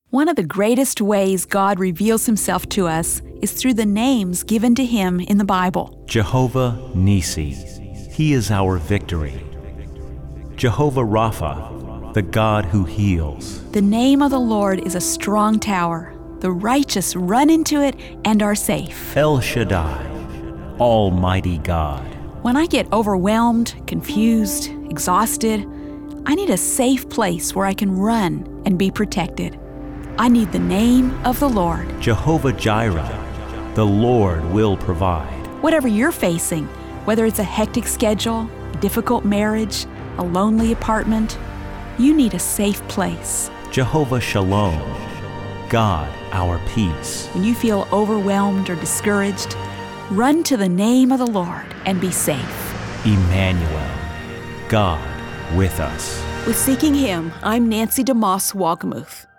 One of the greatest ways God reveals himself to us is through the names given to him in the Bible. Jehovah Nissi, he is our victory. Jehovah Rapha, the God who heals. The name of the Lord is a strong tower. The righteous run into it and are safe. El Shaddai, Almighty God. When I get overwhelmed, confused, exhausted, I need a safe place where I can run and be protected. I need the name of the Lord. Jehovah Jireh, the Lord will provide. Whatever you're facing, whether it's a hectic schedule, a difficult marriage, a lonely apartment, you need a safe place. Jehovah Shalom, God our peace. When you feel overwhelmed or discouraged, run to the name of the Lord and be safe. Emmanuel, God with us. With Seeking Him, I'm Nancy DeMoss Walgemuth.